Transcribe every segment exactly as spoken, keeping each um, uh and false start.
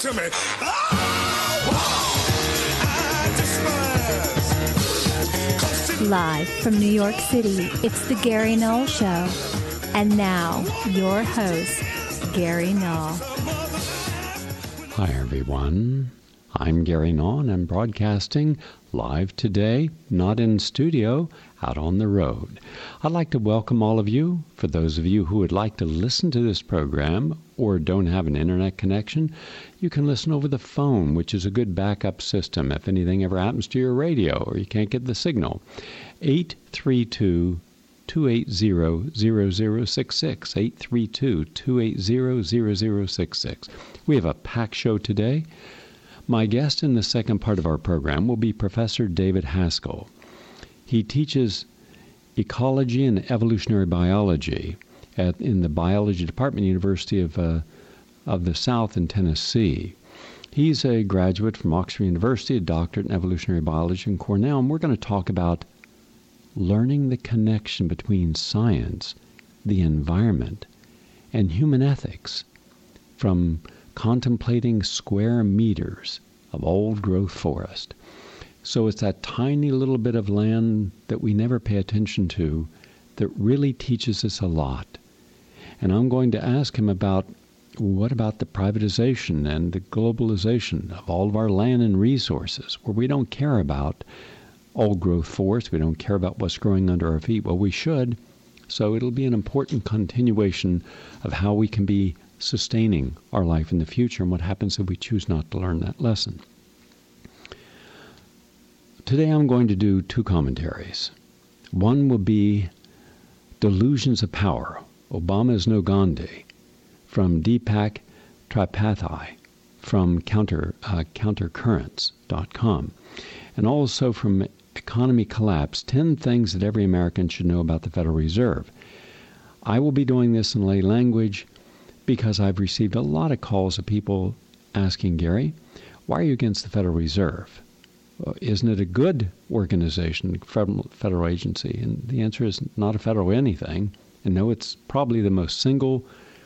to me. Oh, I despise. Live from New York City, it's the Gary Null Show. And now, your host, Gary Null. Hi, everyone. I'm Gary Null, and I'm broadcasting live today, not in studio, out on the road. I'd like to welcome all of you. For those of you who would like to listen to this program or don't have an internet connection, you can listen over the phone, which is a good backup system if anything ever happens to your radio or you can't get the signal. eight three two, two eight zero, zero zero six six, eight three two, two eight zero, zero zero six six. We have a packed show today. My guest in the second part of our program will be Professor David Haskell. He teaches ecology and evolutionary biology at, in the biology department, University of, uh, of the South in Tennessee. He's a graduate from Oxford University, a doctorate in evolutionary biology in Cornell, and we're going to talk about learning the connection between science, the environment, and human ethics, from contemplating square meters of old-growth forest. So it's that tiny little bit of land that we never pay attention to that really teaches us a lot. And I'm going to ask him about what about the privatization and the globalization of all of our land and resources, where we don't care about old-growth forest, we don't care about what's growing under our feet. Well, we should. So it'll be an important continuation of how we can be sustaining our life in the future and what happens if we choose not to learn that lesson. Today I'm going to do two commentaries. One will be Delusions of Power, Obama is no Gandhi, from Deepak Tripathi from counter, uh, countercurrents dot com, and also from Economy Collapse, ten Things That Every American Should Know About the Federal Reserve. I will be doing this in lay language because I've received a lot of calls of people asking, Gary, why are you against the Federal Reserve? Well, isn't it a good organization, federal, federal agency? And the answer is not a federal anything. And no, it's probably the most single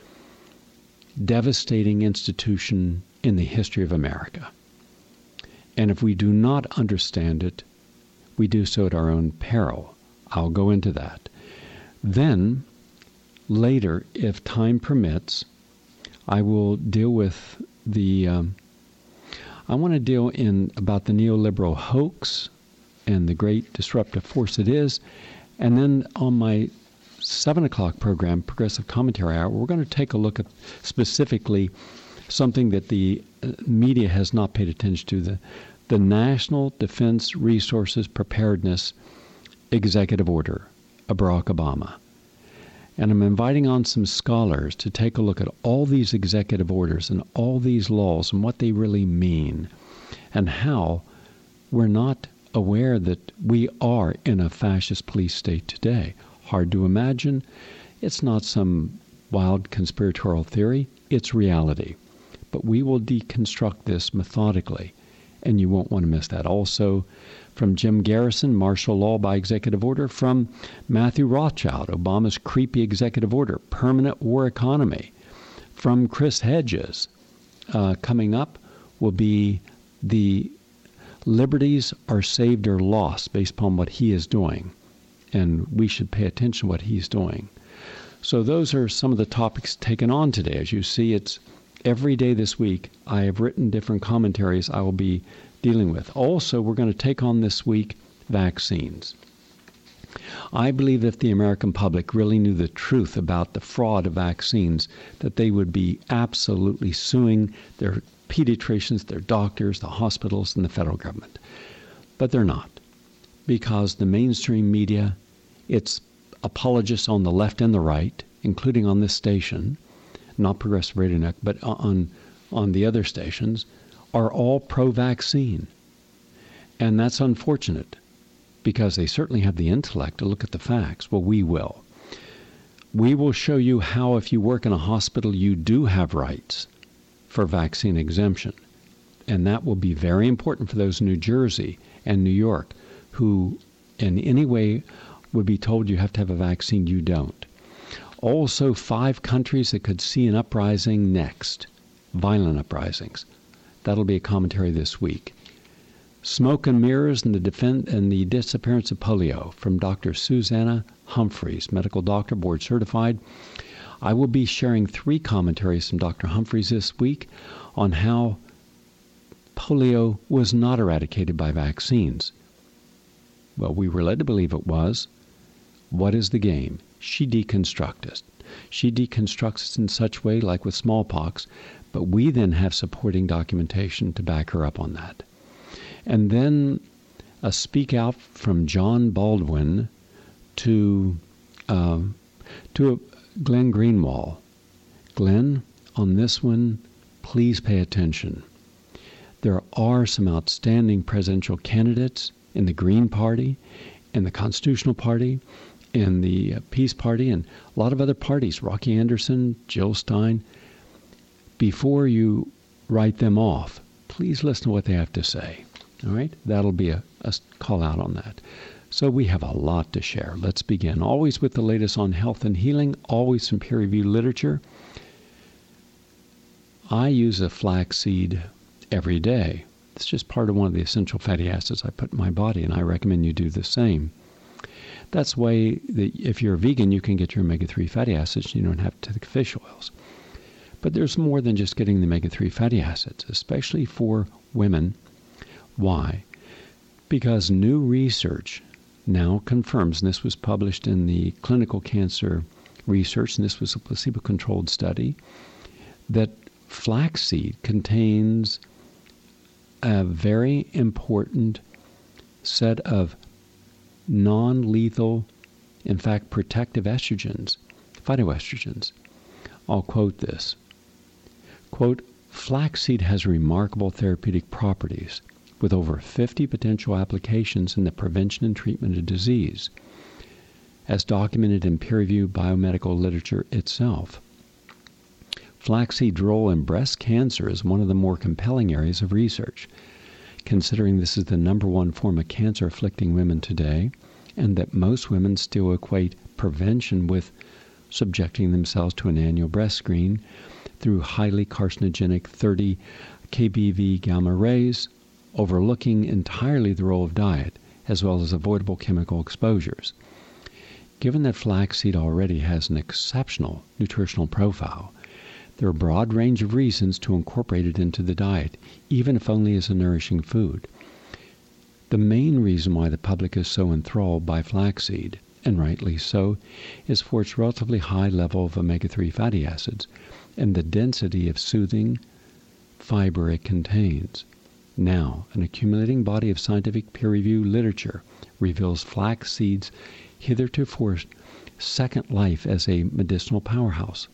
devastating institution in the history of America. And if we do not understand it, we do so at our own peril. I'll go into that. Then, later, if time permits, I will deal with the, um, I want to deal in about the neoliberal hoax and the great disruptive force it is. And then on my seven o'clock program, Progressive Commentary Hour, we're going to take a look at specifically something that the media has not paid attention to, the, the National Defense Resources Preparedness Executive Order of Barack Obama. And I'm inviting on some scholars to take a look at all these executive orders and all these laws and what they really mean, and how we're not aware that we are in a fascist police state today. Hard to imagine. It's not some wild conspiratorial theory. It's reality. But we will deconstruct this methodically, and you won't want to miss that. Also, from Jim Garrison, Martial Law by Executive Order. From Matthew Rothschild, Obama's creepy executive order, Permanent War Economy. From Chris Hedges, uh, coming up will be the liberties are saved or lost based upon what he is doing. And we should pay attention to what he's doing. So those are some of the topics taken on today. As you see, it's every day this week I have written different commentaries I will be dealing with. Also, we're going to take on this week vaccines. I believe if the American public really knew the truth about the fraud of vaccines, that they would be absolutely suing their pediatricians, their doctors, the hospitals, and the federal government. But they're not, because the mainstream media, its apologists on the left and the right, including on this station, not Progressive Radio Network, but on, on the other stations, are all pro-vaccine. And that's unfortunate, because they certainly have the intellect to look at the facts. Well, we will. We will show you how, if you work in a hospital, you do have rights for vaccine exemption. And that will be very important for those in New Jersey and New York who in any way would be told you have to have a vaccine, you don't. Also, five countries that could see an uprising next, violent uprisings. That'll be a commentary this week. Smoke and Mirrors and the, Defen- and the Disappearance of Polio from Doctor Susanna Humphreys, medical doctor, board certified. I will be sharing three commentaries from Doctor Humphreys this week on how polio was not eradicated by vaccines. Well, we were led to believe it was. What is the game? She deconstructs it. She deconstructs it in such a way, like with smallpox, but we then have supporting documentation to back her up on that. And then a speak out from John Baldwin to uh, to Glenn Greenwald. Glenn, on this one, please pay attention. There are some outstanding presidential candidates in the Green Party, in the Constitutional Party, in the Peace Party, and a lot of other parties, Rocky Anderson, Jill Stein. Before you write them off, please listen to what they have to say. All right? That'll be a, a call out on that. So we have a lot to share. Let's begin. Always with the latest on health and healing, always some peer-reviewed literature. I use a flaxseed every day. It's just part of one of the essential fatty acids I put in my body, and I recommend you do the same. That's why the, if you're a vegan, you can get your omega three fatty acids. You don't have to take fish oils. But there's more than just getting the omega three fatty acids, especially for women. Why? Because new research now confirms, and this was published in the Clinical Cancer Research, and this was a placebo-controlled study, that flaxseed contains a very important set of non-lethal, in fact, protective estrogens, phytoestrogens. I'll quote this. Quote, flaxseed has remarkable therapeutic properties with over fifty potential applications in the prevention and treatment of disease, as documented in peer-reviewed biomedical literature itself. Flaxseed's role in breast cancer is one of the more compelling areas of research, considering this is the number one form of cancer afflicting women today, and that most women still equate prevention with subjecting themselves to an annual breast screen through highly carcinogenic thirty K B V gamma rays, overlooking entirely the role of diet, as well as avoidable chemical exposures. Given that flaxseed already has an exceptional nutritional profile, there are a broad range of reasons to incorporate it into the diet, even if only as a nourishing food. The main reason why the public is so enthralled by flaxseed, and rightly so, is for its relatively high level of omega three fatty acids and the density of soothing fiber it contains. Now, an accumulating body of scientific peer-reviewed literature reveals flaxseed's hitherto second life as a medicinal powerhouse.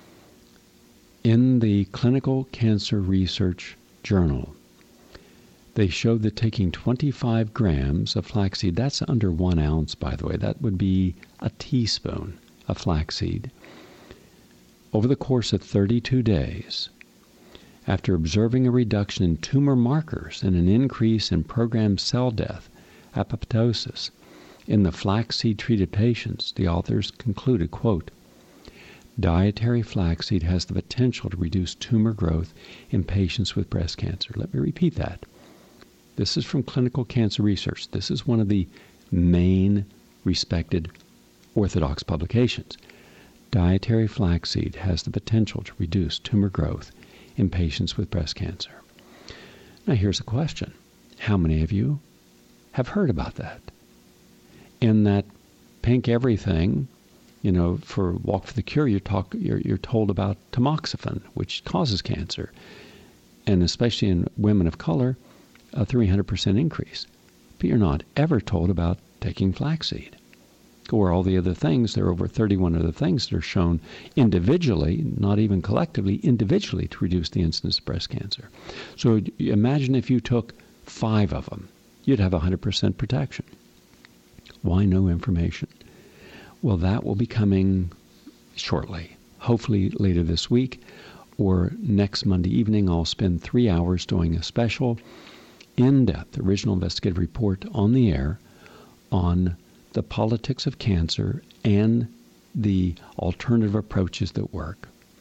In the Clinical Cancer Research Journal, they showed that taking twenty-five grams of flaxseed, that's under one ounce, by the way, that would be a teaspoon of flaxseed, over the course of thirty-two days, after observing a reduction in tumor markers and an increase in programmed cell death, apoptosis, in the flaxseed-treated patients, the authors concluded, quote, dietary flaxseed has the potential to reduce tumor growth in patients with breast cancer. Let me repeat that. This is from Clinical Cancer Research. This is one of the main respected orthodox publications. Dietary flaxseed has the potential to reduce tumor growth in patients with breast cancer. Now here's a question. How many of you have heard about that? In that Pink Everything, you know, for Walk for the Cure, you're, talk, you're, you're told about tamoxifen, which causes cancer, and especially in women of color, a three hundred percent increase. But you're not ever told about taking flaxseed. Or all the other things. There are over thirty-one other things that are shown individually, not even collectively, individually to reduce the incidence of breast cancer. So imagine if you took five of them, you'd have one hundred percent protection. Why no information? Well, that will be coming shortly, hopefully later this week or next Monday evening. I'll spend three hours doing a special, in-depth, original investigative report on the air on the politics of cancer and the alternative approaches that work.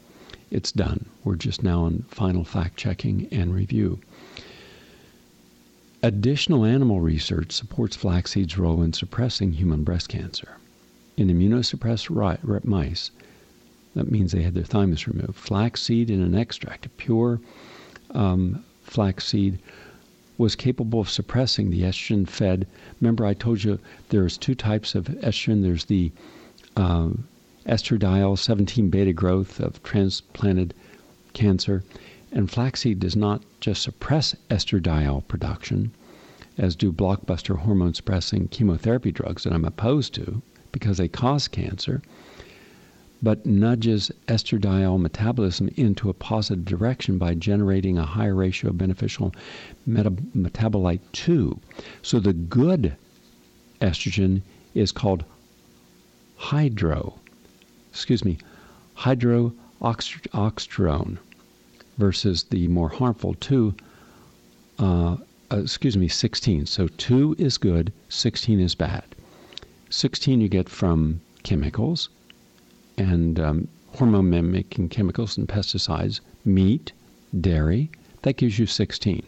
it's done. We're just now on final fact-checking and review. Additional animal research supports flaxseed's role in suppressing human breast cancer. In immunosuppressed ri- mice, that means they had their thymus removed, flaxseed in an extract, a pure um, flaxseed, was capable of suppressing the estrogen-fed. Remember, I told you there's two types of estrogen. There's the uh, estradiol seventeen beta growth of transplanted cancer. And flaxseed does not just suppress estradiol production, as do blockbuster hormone-suppressing chemotherapy drugs that I'm opposed to because they cause cancer, but nudges estradiol metabolism into a positive direction by generating a higher ratio of beneficial meta- metabolite two. So the good estrogen is called hydro, excuse me, hydroxysterone, versus the more harmful two, uh, uh, excuse me, sixteen. So two is good, sixteen is bad. sixteen you get from chemicals and um, hormone-mimicking chemicals and pesticides, meat, dairy. That gives you sixteen.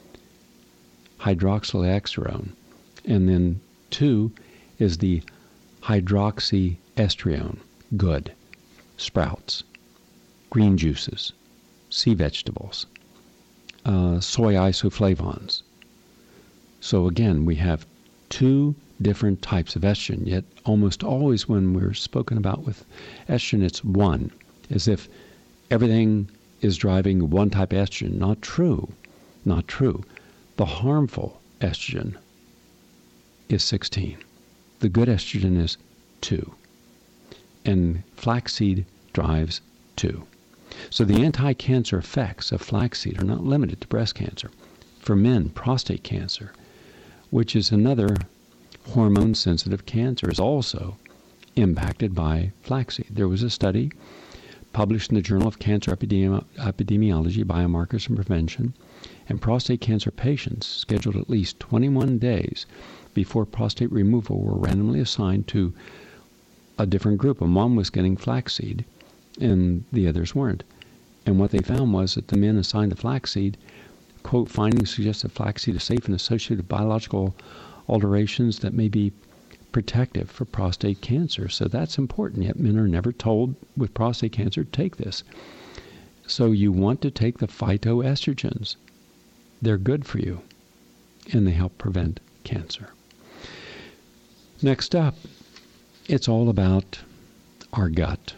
Hydroxysterone. And then two is the hydroxyestrone, good. Sprouts, green juices, sea vegetables, uh, soy isoflavones. So again, we have two different types of estrogen, yet almost always when we're spoken about with estrogen, it's one, as if everything is driving one type of estrogen. Not true. Not true. The harmful estrogen is sixteen. The good estrogen is two. And flaxseed drives two. So the anti-cancer effects of flaxseed are not limited to breast cancer. For men, prostate cancer, which is another hormone-sensitive cancer, is also impacted by flaxseed. There was a study published in the Journal of Cancer Epidemi- Epidemiology, Biomarkers and Prevention, and prostate cancer patients scheduled at least twenty-one days before prostate removal were randomly assigned to a different group. And one was getting flaxseed, and the others weren't. And what they found was that the men assigned to flaxseed, quote, findings suggest that flaxseed is safe and associated with biological alterations that may be protective for prostate cancer. So that's important, yet men are never told with prostate cancer to take this. So you want to take the phytoestrogens. They're good for you, and they help prevent cancer. Next up, it's all about our gut.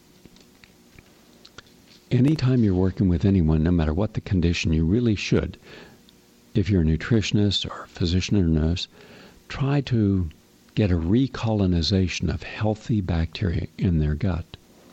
Anytime you're working with anyone, no matter what the condition, you really should, if you're a nutritionist or a physician or nurse, try to get a recolonization of healthy bacteria in their gut.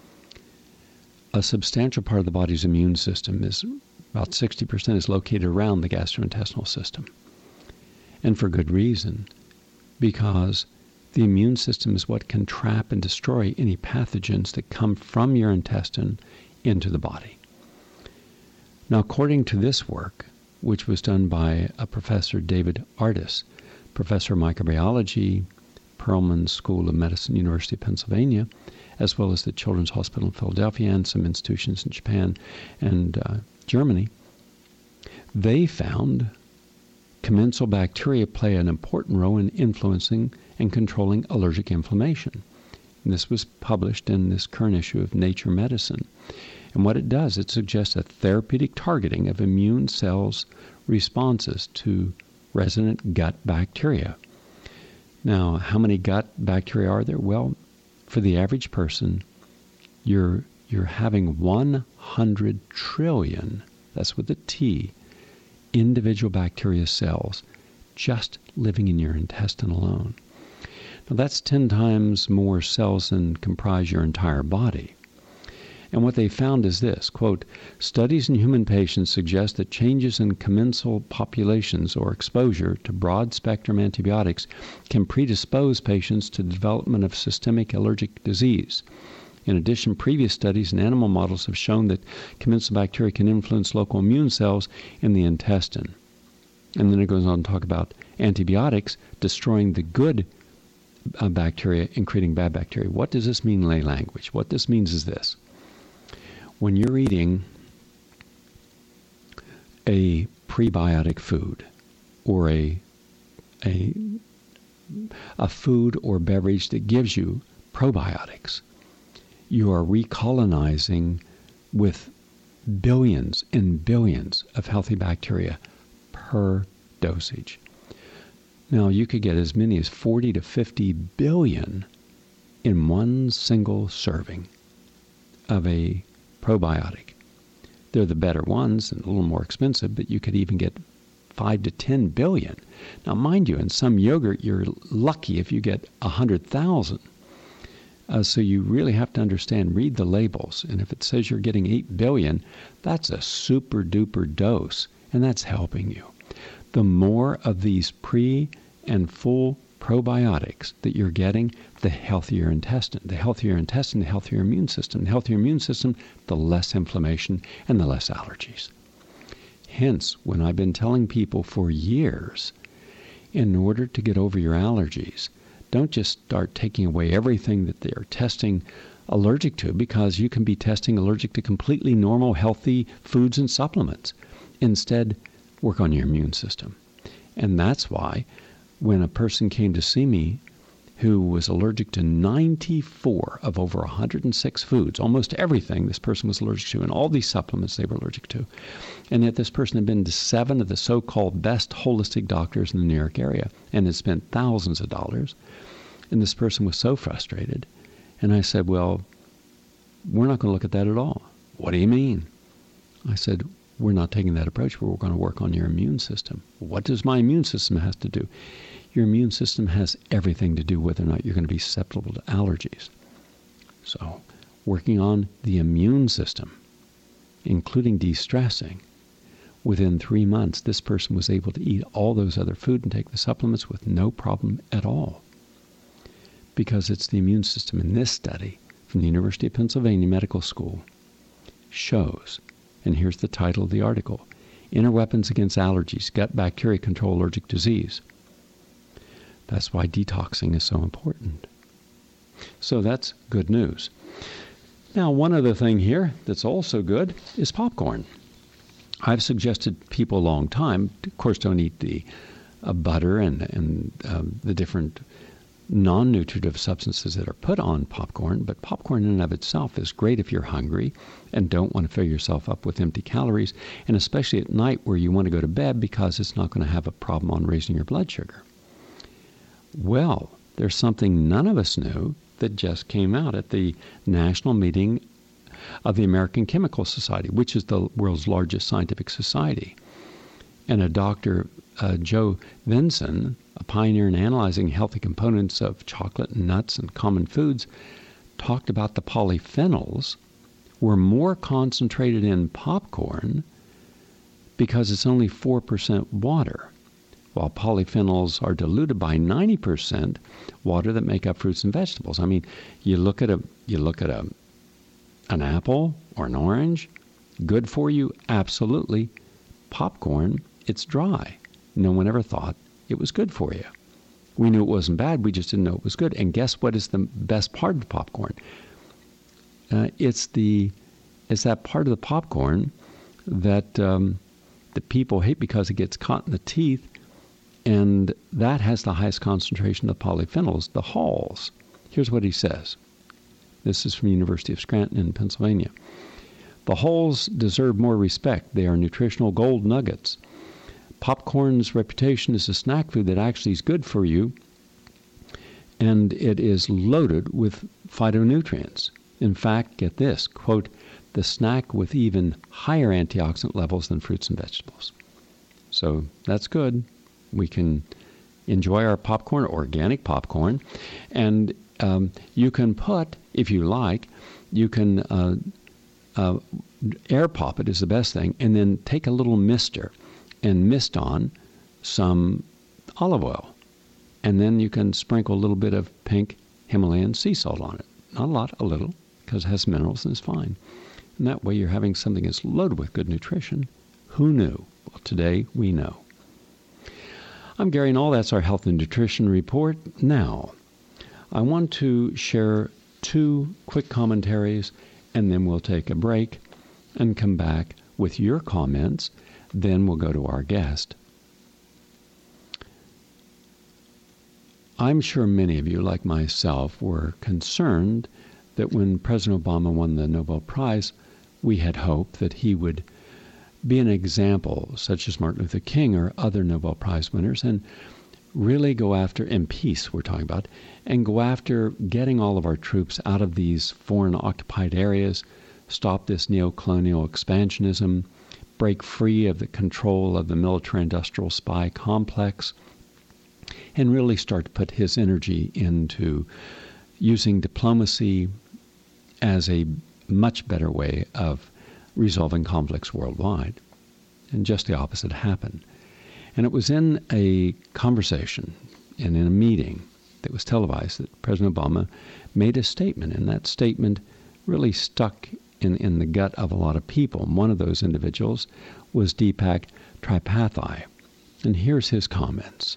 A substantial part of the body's immune system is about sixty percent is located around the gastrointestinal system. And for good reason, because the immune system is what can trap and destroy any pathogens that come from your intestine into the body. Now, according to this work, which was done by a Professor David Ardis, Professor of Microbiology, Perelman School of Medicine, University of Pennsylvania, as well as the Children's Hospital in Philadelphia and some institutions in Japan and uh, Germany, they found commensal bacteria play an important role in influencing and controlling allergic inflammation. And this was published in this current issue of Nature Medicine. And what it does, it suggests a therapeutic targeting of immune cells' responses to resident gut bacteria. Now, how many gut bacteria are there? Well, for the average person, you're you're having one hundred trillion, that's with a T, individual bacteria cells just living in your intestine alone. Now, that's ten times more cells than comprise your entire body. And what they found is this, quote, studies in human patients suggest that changes in commensal populations or exposure to broad-spectrum antibiotics can predispose patients to the development of systemic allergic disease. In addition, previous studies in animal models have shown that commensal bacteria can influence local immune cells in the intestine. And then it goes on to talk about antibiotics destroying the good uh, bacteria and creating bad bacteria. What does this mean in lay language? What this means is this. when you're eating a prebiotic food or a a a food or beverage that gives you probiotics, you are recolonizing with billions and billions of healthy bacteria per dosage. Now, you could get as many as forty to fifty billion in one single serving of a probiotic. They're the better ones and a little more expensive, but you could even get five to ten billion. Now, mind you, in some yogurt, you're lucky if you get one hundred thousand. Uh, so you really have to understand, read the labels. And if it says you're getting eight billion, that's a super duper dose, and that's helping you. The more of these pre and full probiotics that you're getting, the healthier intestine. The healthier intestine, the healthier immune system. The healthier immune system, the less inflammation and the less allergies. Hence, when I've been telling people for years, in order to get over your allergies, don't just start taking away everything that they're testing allergic to, because you can be testing allergic to completely normal, healthy foods and supplements. Instead, work on your immune system. And that's why when a person came to see me who was allergic to ninety-four of over one hundred six foods, almost everything this person was allergic to, and all these supplements they were allergic to, and yet this person had been to seven of the so-called best holistic doctors in the New York area and had spent thousands of dollars, and this person was so frustrated. And I said, well, we're not going to look at that at all. What do you mean? I said, we're not taking that approach, but we're going to work on your immune system. What does my immune system have to do? Your immune system has everything to do whether or not you're going to be susceptible to allergies. So, working on the immune system, including de-stressing, within three months, this person was able to eat all those other food and take the supplements with no problem at all. Because it's the immune system in this study from the University of Pennsylvania Medical School shows, and here's the title of the article, Inner Weapons Against Allergies, Gut Bacteria Control Allergic Disease. That's why detoxing is so important. So that's good news. Now, one other thing here that's also good is popcorn. I've suggested people a long time, of course, don't eat the uh, butter and, and um, the different non-nutritive substances that are put on popcorn, but popcorn in and of itself is great if you're hungry and don't want to fill yourself up with empty calories, and especially at night where you want to go to bed because it's not going to have a problem on raising your blood sugar. Well, there's something none of us knew that just came out at the national meeting of the American Chemical Society, which is the world's largest scientific society. And a Doctor uh, Joe Vinson, a pioneer in analyzing healthy components of chocolate and nuts and common foods, talked about the polyphenols were more concentrated in popcorn because it's only four percent water, while polyphenols are diluted by ninety percent water that make up fruits and vegetables. I mean, you look at a you look at a an apple or an orange, good for you, absolutely. Popcorn, it's dry. No one ever thought it was good for you. We knew it wasn't bad, we just didn't know it was good. And guess what is the best part of popcorn? Uh, it's the it's that part of the popcorn that um, that people hate because it gets caught in the teeth, and that has the highest concentration of polyphenols, the hulls. Here's what he says. This is from the University of Scranton in Pennsylvania. The hulls deserve more respect. They are nutritional gold nuggets. Popcorn's reputation is a snack food that actually is good for you, and it is loaded with phytonutrients. In fact, get this, quote, the snack with even higher antioxidant levels than fruits and vegetables. So that's good. We can enjoy our popcorn, organic popcorn, and um, you can put, if you like, you can uh, uh, air pop it is the best thing, and then take a little mister and mist on some olive oil. And then you can sprinkle a little bit of pink Himalayan sea salt on it. Not a lot, a little, because it has minerals and it's fine. And that way you're having something that's loaded with good nutrition. Who knew? Well, today we know. I'm Gary Null. That's our Health and Nutrition Report. Now, I want to share two quick commentaries, and then we'll take a break. and come back with your comments. Then we'll go to our guest. I'm sure many of you, like myself, were concerned that when President Obama won the Nobel Prize, we had hoped that he would be an example, such as Martin Luther King or other Nobel Prize winners, and really go after, in peace we're talking about, and go after getting all of our troops out of these foreign occupied areas, stop this neo-colonial expansionism, break free of the control of the military-industrial spy complex, and really start to put his energy into using diplomacy as a much better way of resolving conflicts worldwide. And just the opposite happened. And it was in a conversation and in a meeting that was televised that President Obama made a statement, and that statement really stuck in, in the gut of a lot of people. And one of those individuals was Deepak Tripathi. And here's his comments.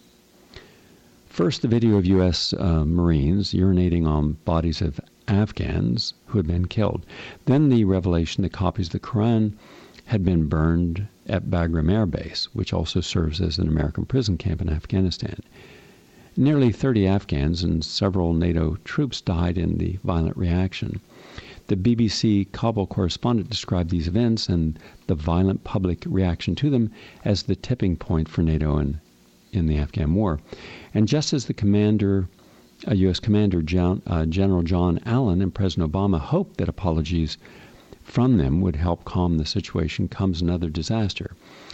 First, the video of U S uh, Marines urinating on bodies of Afghans who had been killed. Then the revelation that copies of the Quran had been burned at Bagram Air Base, which also serves as an American prison camp in Afghanistan. Nearly thirty Afghans and several NATO troops died in the violent reaction. The B B C Kabul correspondent described these events and the violent public reaction to them as the tipping point for NATO in, in the Afghan war. And just as the commander, uh, U S Commander John, uh, General John Allen and President Obama hoped that apologies from them would help calm the situation, comes another disaster.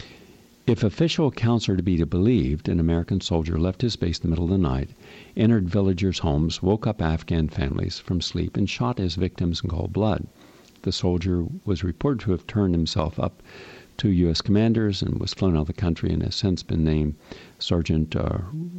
If official accounts are to be believed, an American soldier left his base in the middle of the night, entered villagers' homes, woke up Afghan families from sleep, and shot his victims in cold blood. The soldier was reported to have turned himself up to U S commanders and was flown out of the country and has since been named Sergeant uh,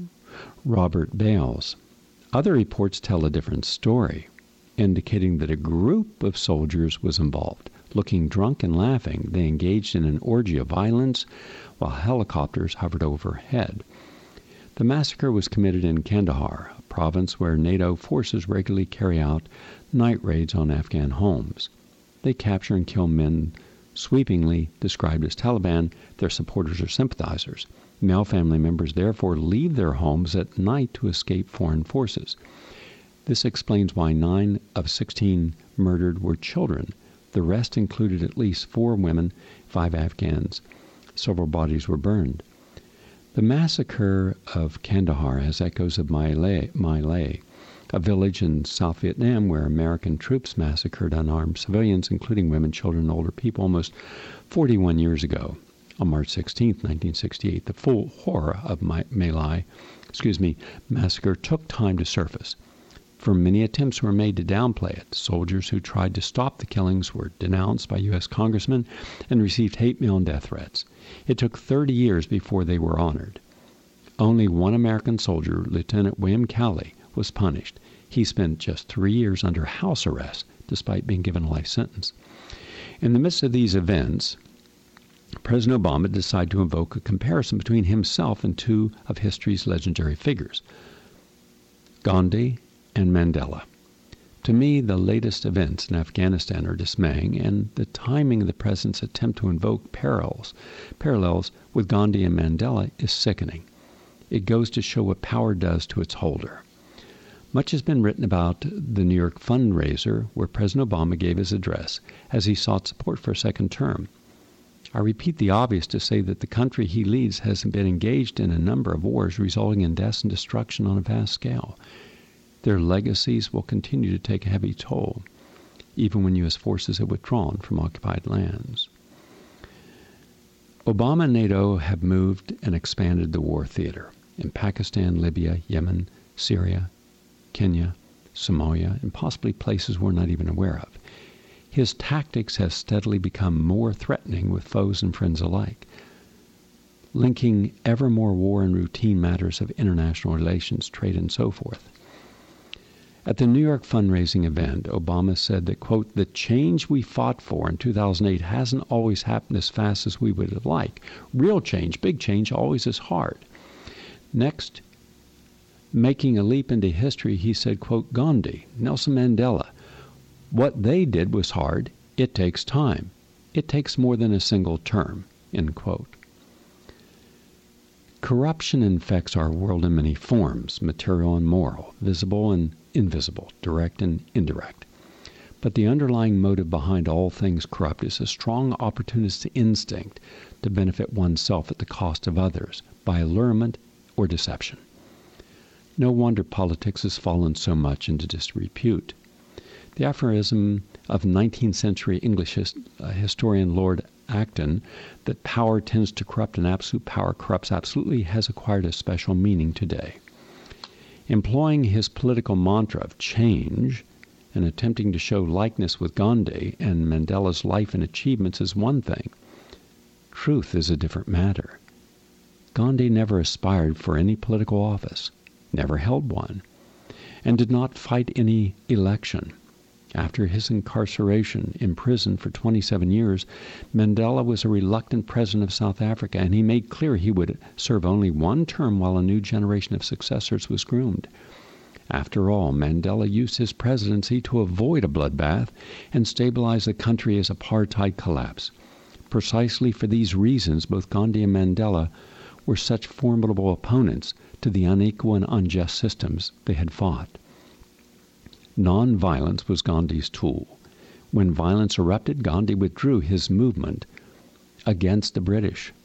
Robert Bales. Other reports tell a different story, indicating that a group of soldiers was involved. Looking drunk and laughing, they engaged in an orgy of violence while helicopters hovered overhead. The massacre was committed in Kandahar, a province where NATO forces regularly carry out night raids on Afghan homes. They capture and kill men sweepingly described as Taliban, their supporters or sympathizers. Male family members therefore leave their homes at night to escape foreign forces. This explains why nine of sixteen murdered were children. The rest included at least four women, five Afghans. Several bodies were burned. The massacre of Kandahar has echoes of My Lai, My Lai, a village in South Vietnam where American troops massacred unarmed civilians, including women, children, and older people, almost forty-one years ago. On March sixteenth, nineteen sixty-eight, the full horror of My, My Lai, excuse me, massacre took time to surface. For many attempts were made to downplay it. Soldiers who tried to stop the killings were denounced by U S congressmen and received hate mail and death threats. It took thirty years before they were honored. Only one American soldier, Lieutenant William Cowley, was punished. He spent just three years under house arrest, despite being given a life sentence. In the midst of these events, President Obama decided to invoke a comparison between himself and two of history's legendary figures, Gandhi and Mandela. To me, the latest events in Afghanistan are dismaying, and the timing of the president's attempt to invoke parallels, parallels with Gandhi and Mandela is sickening. It goes to show what power does to its holder. Much has been written about the New York fundraiser where President Obama gave his address as he sought support for a second term. I repeat the obvious to say that the country he leads has been engaged in a number of wars resulting in deaths and destruction on a vast scale. Their legacies will continue to take a heavy toll, even when U S forces have withdrawn from occupied lands. Obama and NATO have moved and expanded the war theater in Pakistan, Libya, Yemen, Syria, Kenya, Somalia, and possibly places we're not even aware of. His tactics have steadily become more threatening with foes and friends alike, linking ever more war and routine matters of international relations, trade, and so forth. At the New York fundraising event, Obama said that, quote, the change we fought for in two thousand eight hasn't always happened as fast as we would have liked. Real change, big change, always is hard. Next, making a leap into history, he said, quote, Gandhi, Nelson Mandela, what they did was hard. It takes time. It takes more than a single term, end quote. Corruption infects our world in many forms, material and moral, visible and invisible, direct and indirect. But the underlying motive behind all things corrupt is a strong opportunist instinct to benefit oneself at the cost of others by allurement or deception. No wonder politics has fallen so much into disrepute. The aphorism of nineteenth century English his, uh, historian Lord Acton, that power tends to corrupt and absolute power corrupts absolutely, has acquired a special meaning today. Employing his political mantra of change and attempting to show likeness with Gandhi and Mandela's life and achievements is one thing. Truth is a different matter. Gandhi never aspired for any political office, never held one, and did not fight any election. After his incarceration in prison for twenty-seven years, Mandela was a reluctant president of South Africa, and he made clear he would serve only one term while a new generation of successors was groomed. After all, Mandela used his presidency to avoid a bloodbath and stabilize the country as apartheid collapsed. Precisely for these reasons, both Gandhi and Mandela were such formidable opponents to the unequal and unjust systems they had fought. Non-violence was Gandhi's tool. When violence erupted, Gandhi withdrew his movement against the British.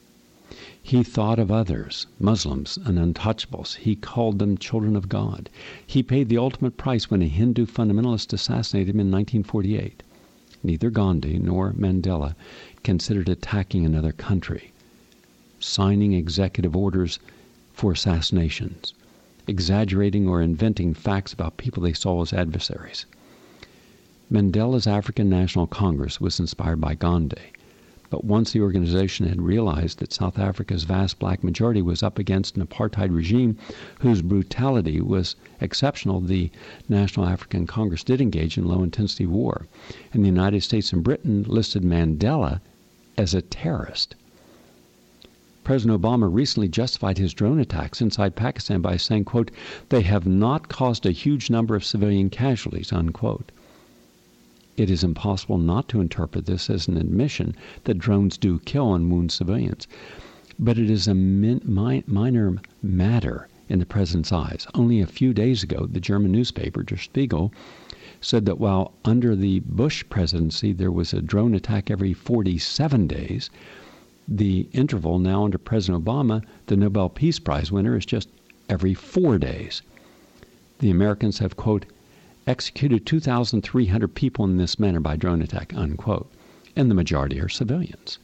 He thought of others, Muslims and untouchables. He called them children of God. He paid the ultimate price when a Hindu fundamentalist assassinated him in nineteen forty-eight. Neither Gandhi nor Mandela considered attacking another country, signing executive orders for assassinations, exaggerating or inventing facts about people they saw as adversaries. Mandela's African National Congress was inspired by Gandhi, but once the organization had realized that South Africa's vast black majority was up against an apartheid regime whose brutality was exceptional, the National African Congress did engage in low-intensity war, and the United States and Britain listed Mandela as a terrorist. President Obama recently justified his drone attacks inside Pakistan by saying, quote, "They have not caused a huge number of civilian casualties," unquote. It is impossible not to interpret this as an admission that drones do kill and wound civilians. But it is a min- mi- minor matter in the president's eyes. Only a few days ago, the German newspaper, Der Spiegel, said that while under the Bush presidency there was a drone attack every forty-seven days, the interval now under President Obama, the Nobel Peace Prize winner, is just every four days. The Americans have, quote, executed two thousand three hundred people in this manner by drone attack, unquote, and the majority are civilians.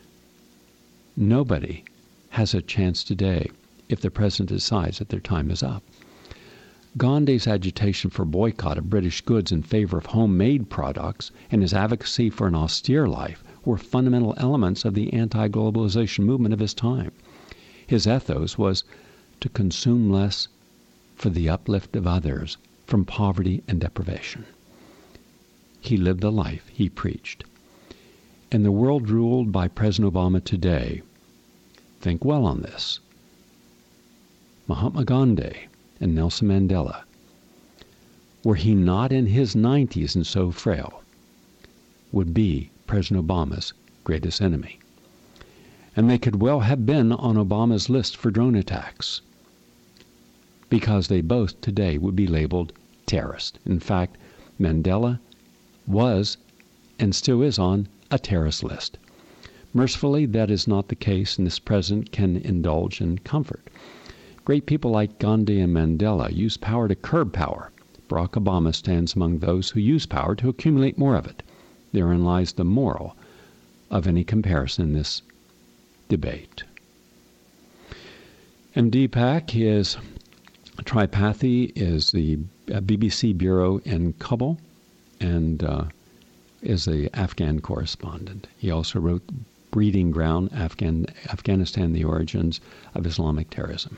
Nobody has a chance today if the president decides that their time is up. Gandhi's agitation for boycott of British goods in favor of homemade products and his advocacy for an austere life were fundamental elements of the anti-globalization movement of his time. His ethos was to consume less for the uplift of others from poverty and deprivation. He lived the life he preached. In the world ruled by President Obama today, think well on this. Mahatma Gandhi and Nelson Mandela, were he not in his nineties and so frail, would be President Obama's greatest enemy. And they could well have been on Obama's list for drone attacks, because they both today would be labeled terrorist. In fact, Mandela was and still is on a terrorist list. Mercifully, that is not the case, and this president can indulge in comfort. Great people like Gandhi and Mandela use power to curb power. Barack Obama stands among those who use power to accumulate more of it. Therein lies the moral of any comparison in this debate. And Deepak is, Tripathi is the B B C bureau in Kabul and uh, is the Afghan correspondent. He also wrote Breeding Ground, Afghan, Afghanistan, the Origins of Islamic Terrorism.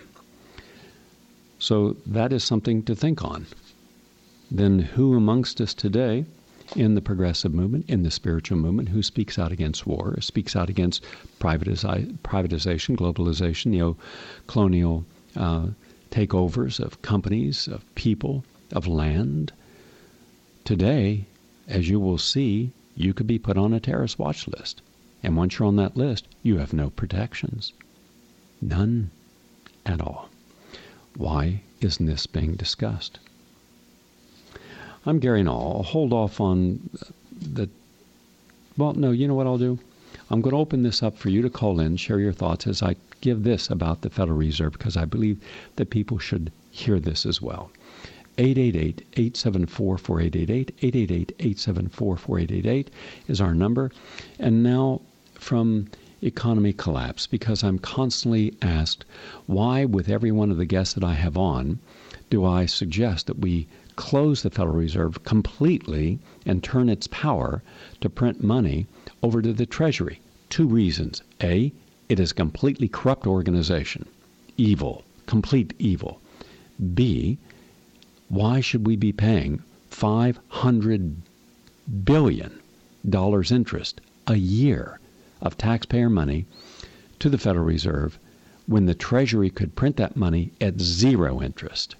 So that is something to think on. Then who amongst us today in the progressive movement, in the spiritual movement, who speaks out against war, speaks out against privatizi- privatization, globalization, neo-colonial uh, takeovers of companies, of people, of land? Today, as you will see you could be put on a terrorist watch list. And once you're on that list, you have no protections. None at all. Why isn't this being discussed? I'm Gary Null. I'll hold off on the... Well, no, you know what I'll do? I'm going to open this up for you to call in, share your thoughts as I give this about the Federal Reserve, because I believe that people should hear this as well. eight eight eight, eight seven four, four eight eight eight, eight eight eight, eight seven four, four eight eight eight is our number. And now from Economy Collapse, because I'm constantly asked, why with every one of the guests that I have on, do I suggest that we close the Federal Reserve completely and turn its power to print money over to the Treasury? Two reasons. A, it is a completely corrupt organization. Evil. Complete evil. B, why should we be paying five hundred billion dollars interest a year of taxpayer money to the Federal Reserve when the Treasury could print that money at zero interest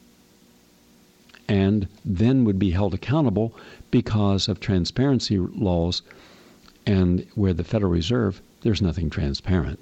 and then would be held accountable because of transparency laws, and where the Federal Reserve, there's nothing transparent.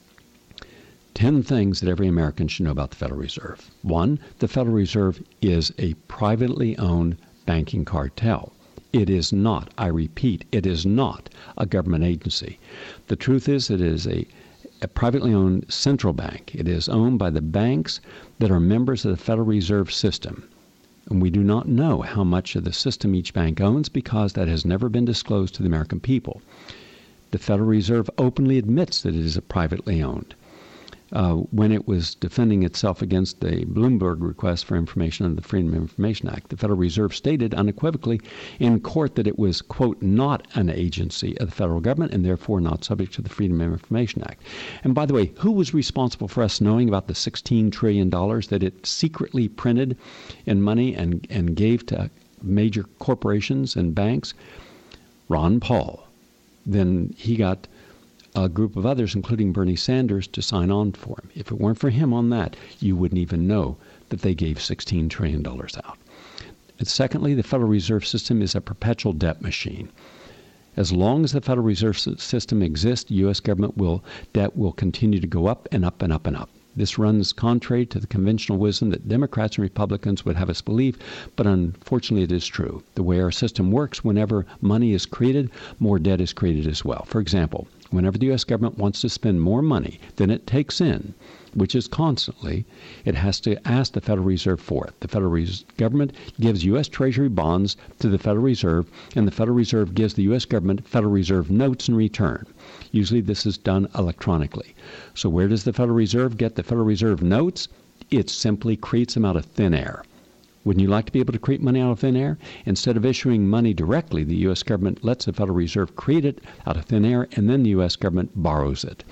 Ten things that every American should know about the Federal Reserve. One, the Federal Reserve is a privately owned banking cartel. It is not, I repeat, it is not a government agency. The truth is it is a, a privately owned central bank. It is owned by the banks that are members of the Federal Reserve System. And we do not know how much of the system each bank owns because that has never been disclosed to the American people. The Federal Reserve openly admits that it is a privately owned. Uh, when it was defending itself against the Bloomberg request for information under the Freedom of Information Act, the Federal Reserve stated unequivocally in court that it was, quote, not an agency of the federal government and therefore not subject to the Freedom of Information Act. And by the way, who was responsible for us knowing about the sixteen trillion dollars that it secretly printed in money and, and gave to major corporations and banks? Ron Paul. Then he got a group of others, including Bernie Sanders, to sign on for him. If it weren't for him on that, you wouldn't even know that they gave sixteen trillion dollars out. And secondly, the Federal Reserve System is a perpetual debt machine. As long as the Federal Reserve System exists, the U S government will debt will continue to go up and up and up and up. This runs contrary to the conventional wisdom that Democrats and Republicans would have us believe, but unfortunately it is true. The way our system works, whenever money is created, more debt is created as well. For example, whenever the U S government wants to spend more money than it takes in, which is constantly, it has to ask the Federal Reserve for it. The Federal Res- government gives U S Treasury bonds to the Federal Reserve, and the Federal Reserve gives the U S government Federal Reserve notes in return. Usually this is done electronically. So where does the Federal Reserve get the Federal Reserve notes? It simply creates them out of thin air. Wouldn't you like to be able to create money out of thin air? Instead of issuing money directly, the U S government lets the Federal Reserve create it out of thin air, and then the U S government borrows it.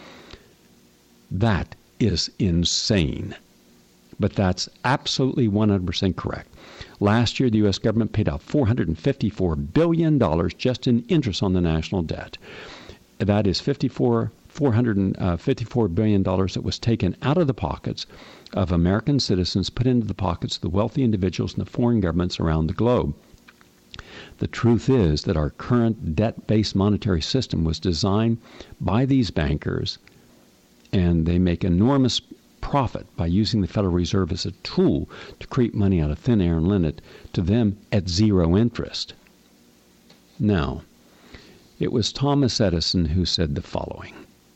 That is insane. But that's absolutely one hundred percent correct. Last year, the U S government paid out four hundred fifty-four billion dollars just in interest on the national debt. That is fifty-four, four hundred fifty-four billion dollars that was taken out of the pockets of American citizens, put into the pockets of the wealthy individuals and the foreign governments around the globe. The truth is that our current debt-based monetary system was designed by these bankers, and they make enormous profit by using the Federal Reserve as a tool to create money out of thin air and lend it to them at zero interest. Now, it was Thomas Edison who said the following,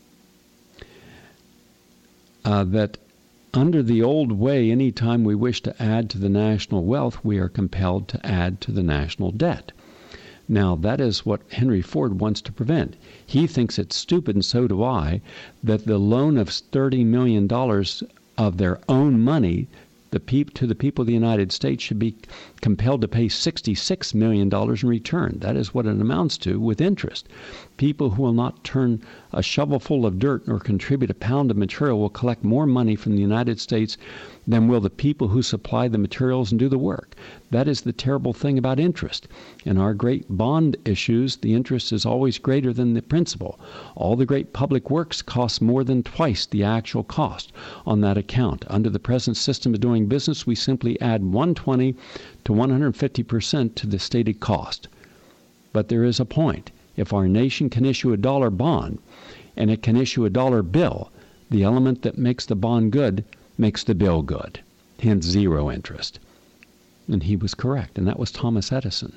uh, that under the old way, any time we wish to add to the national wealth, we are compelled to add to the national debt. Now, that is what Henry Ford wants to prevent. He thinks it's stupid, and so do I, that the loan of thirty million dollars of their own money the peop- to the people of the United States should be compelled to pay sixty-six million dollars in return. That is what it amounts to with interest. People who will not turn a shovel full of dirt nor contribute a pound of material will collect more money from the United States than will the people who supply the materials and do the work. That is the terrible thing about interest. In our great bond issues, the interest is always greater than the principal. All the great public works cost more than twice the actual cost on that account. Under the present system of doing business, we simply add one hundred twenty to one hundred fifty percent to the stated cost. but there is a point. If our nation can issue a dollar bond and it can issue a dollar bill, the element that makes the bond good makes the bill good, hence zero interest. And he was correct, and that was Thomas Edison.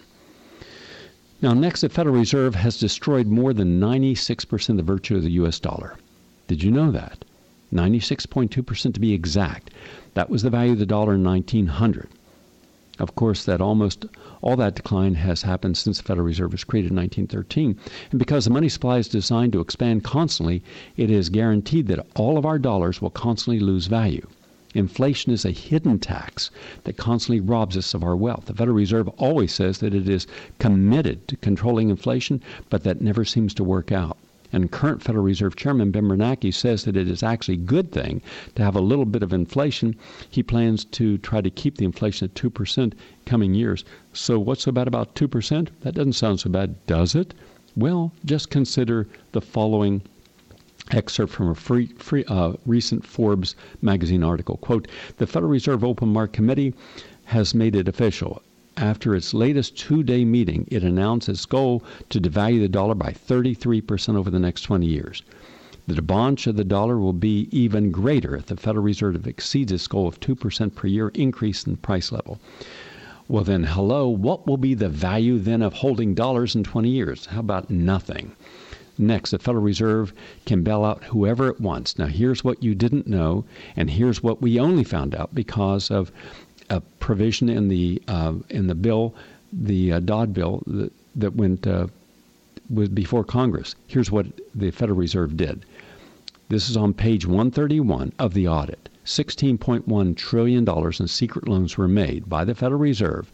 Now, next, the Federal Reserve has destroyed more than ninety-six percent of the virtue of the U S dollar. Did you know that? ninety-six point two percent to be exact. That was the value of the dollar in nineteen hundred. Of course, that almost all that decline has happened since the Federal Reserve was created in nineteen thirteen. And because the money supply is designed to expand constantly, it is guaranteed that all of our dollars will constantly lose value. Inflation is a hidden tax that constantly robs us of our wealth. The Federal Reserve always says that it is committed to controlling inflation, but that never seems to work out. And current Federal Reserve Chairman Ben Bernanke says that it is actually a good thing to have a little bit of inflation. He plans to try to keep the inflation at two percent coming years. So what's so bad about two percent? That doesn't sound so bad, does it? Well, just consider the following excerpt from a free, free, uh, recent Forbes magazine article. Quote, the Federal Reserve Open Market Committee has made it official. After its latest two-day meeting, it announced its goal to devalue the dollar by thirty-three percent over the next twenty years. The debauch of the dollar will be even greater if the Federal Reserve exceeds its goal of two percent per year increase in price level. Well then, hello, what will be the value then of holding dollars in twenty years? How about nothing? Next, the Federal Reserve can bail out whoever it wants. Now, here's what you didn't know, and here's what we only found out because of a provision in the uh, in the bill, the uh, Dodd bill that, that went uh, was before Congress. Here's what the Federal Reserve did. This is on page one thirty-one of the audit. sixteen point one trillion dollars in secret loans were made by the Federal Reserve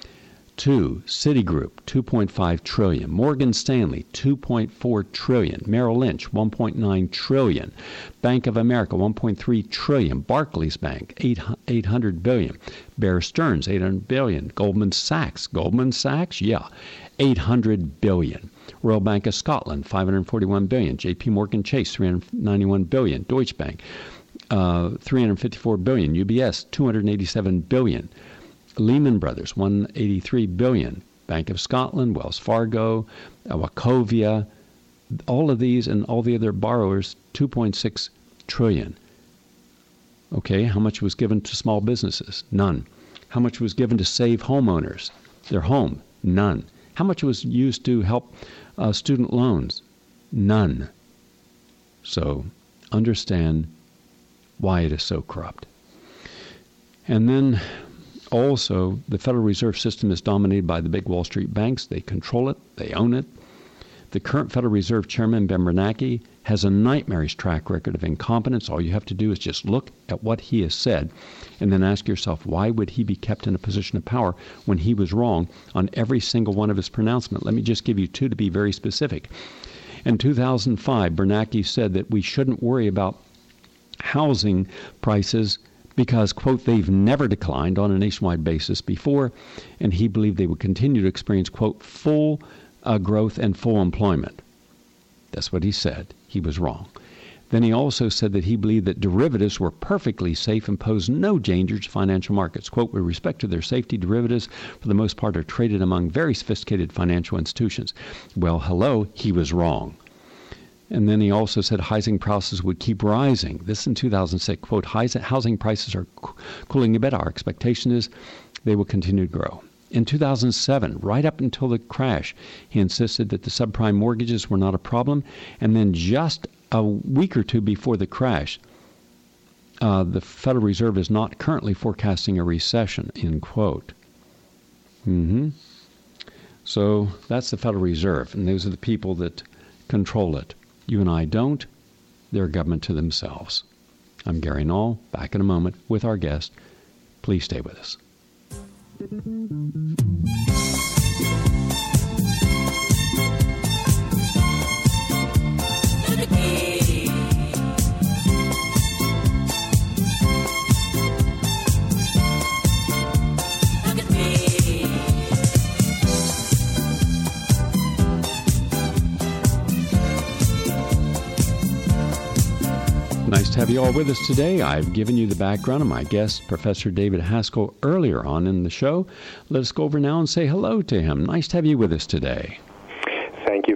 to Citigroup, two point five trillion dollars, Morgan Stanley, two point four trillion dollars, Merrill Lynch, one point nine trillion dollars, Bank of America, one point three trillion dollars, Barclays Bank, eight hundred billion dollars, Bear Stearns, eight hundred billion dollars, Goldman Sachs, Goldman Sachs, yeah, eight hundred billion dollars, Royal Bank of Scotland, five hundred forty-one billion dollars, J P Morgan Chase, three hundred ninety-one billion dollars, Deutsche Bank, uh, three hundred fifty-four billion dollars, U B S, two hundred eighty-seven billion dollars, Lehman Brothers, one hundred eighty-three billion dollars, Bank of Scotland, Wells Fargo, Wachovia, all of these and all the other borrowers, two point six trillion dollars. Okay, how much was given to small businesses? None. How much was given to save homeowners, their home? None. How much was used to help uh, student loans? None. So understand why it is so corrupt. And then also, the Federal Reserve System is dominated by the big Wall Street banks. They control it. They own it. The current Federal Reserve Chairman, Ben Bernanke, has a nightmarish track record of incompetence. All you have to do is just look at what he has said and then ask yourself, why would he be kept in a position of power when he was wrong on every single one of his pronouncements? Let me just give you two to be very specific. In two thousand five, Bernanke said that we shouldn't worry about housing prices because, quote, they've never declined on a nationwide basis before, and he believed they would continue to experience, quote, full uh, growth and full employment. That's what he said. He was wrong. Then he also said that he believed that derivatives were perfectly safe and posed no danger to financial markets. Quote, with respect to their safety, derivatives, for the most part, are traded among very sophisticated financial institutions. Well, hello, he was wrong. And then he also said housing prices would keep rising. This in two thousand six, quote, housing prices are cooling a bit. Our expectation is they will continue to grow. In two thousand seven, right up until the crash, he insisted that the subprime mortgages were not a problem. And then just a week or two before the crash, uh, the Federal Reserve is not currently forecasting a recession, end quote. Mm-hmm. So that's the Federal Reserve, and those are the people that control it. You and I don't. They're a government to themselves. I'm Gary Null, back in a moment with our guest. Please stay with us. Nice to have you all with us today. I've given you the background of my guest, Professor David Haskell, earlier on in the show. Let us go over now and say hello to him. Nice to have you with us today.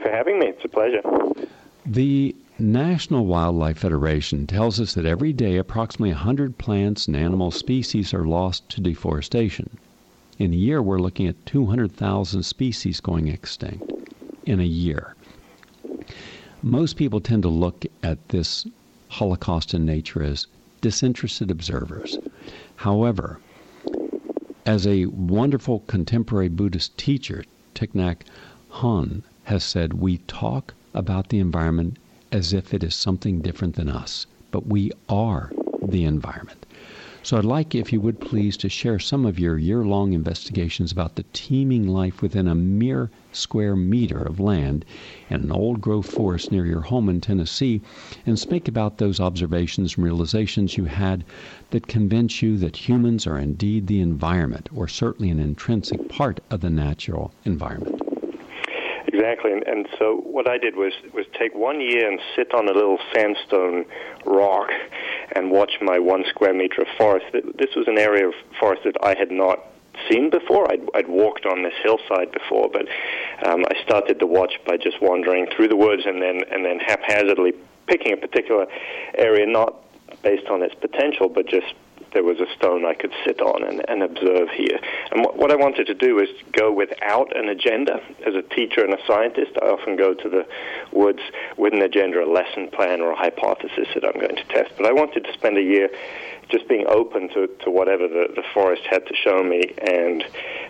for having me. It's a pleasure. The National Wildlife Federation tells us that every day approximately one hundred plants and animal species are lost to deforestation. In a year, we're looking at two hundred thousand species going extinct in a year. Most people tend to look at this Holocaust in nature as disinterested observers. However, as a wonderful contemporary Buddhist teacher, Thich Nhat Hanh, has said, we talk about the environment as if it is something different than us, but we are the environment. So I'd like, if you would please, to share some of your year-long investigations about the teeming life within a mere square meter of land in an old-growth forest near your home in Tennessee, and speak about those observations and realizations you had that convince you that humans are indeed the environment, or certainly an intrinsic part of the natural environment. Exactly, and, and so what I did was, was take one year and sit on a little sandstone rock and watch my one square meter of forest. This was an area of forest that I had not seen before. I'd, I'd walked on this hillside before, but um, I started to watch by just wandering through the woods and then and then haphazardly picking a particular area, not based on its potential, but just there was a stone I could sit on and, and observe here. And what, what I wanted to do is go without an agenda. As a teacher and a scientist, I often go to the woods with an agenda, a lesson plan, or a hypothesis that I'm going to test. But I wanted to spend a year just being open to, to whatever the, the forest had to show me and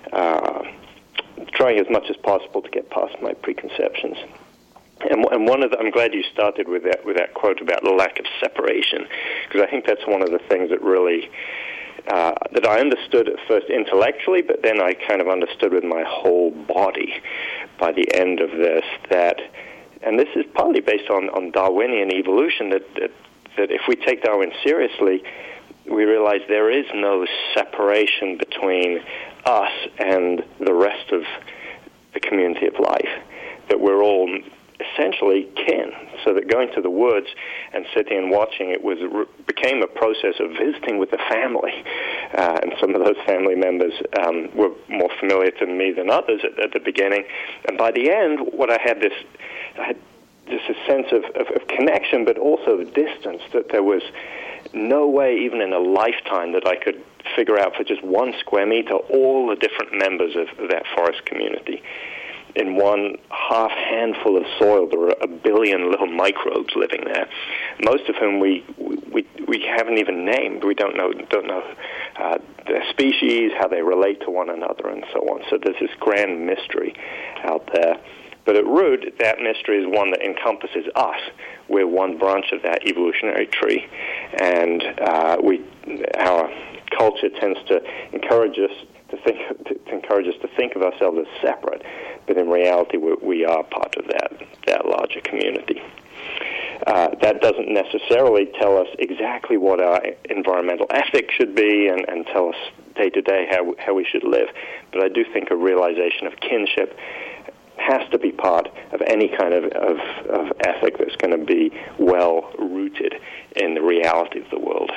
uh, trying as much as possible to get past my preconceptions. And, and one of the, I'm glad you started with that with that quote about the lack of separation, because I think that's one of the things that really uh, that I understood at first intellectually, but then I kind of understood with my whole body by the end of this. That, and this is partly based on, on Darwinian evolution. That, that that if we take Darwin seriously, we realize there is no separation between us and the rest of the community of life. That we're all essentially kin, so that going to the woods and sitting and watching it was became a process of visiting with the family, uh, and some of those family members um, were more familiar to me than others at, at the beginning. And by the end, what I had this, I had just a sense of, of, of connection, but also of distance. That there was no way, even in a lifetime, that I could figure out for just one square meter all the different members of, of that forest community. In one half handful of soil, there are a billion little microbes living there, most of whom we we we haven't even named. We don't know don't know uh, their species, how they relate to one another, and so on. So there's this grand mystery out there. But at root, that mystery is one that encompasses us. We're one branch of that evolutionary tree, and uh, we our culture tends to encourage us to think to encourage us to think of ourselves as separate. But in reality, we, we are part of that, that larger community. Uh, that doesn't necessarily tell us exactly what our environmental ethics should be and, and tell us day to day how how we should live. But I do think a realization of kinship has to be part of any kind of, of, of ethic that's going to be well rooted in the reality of the world.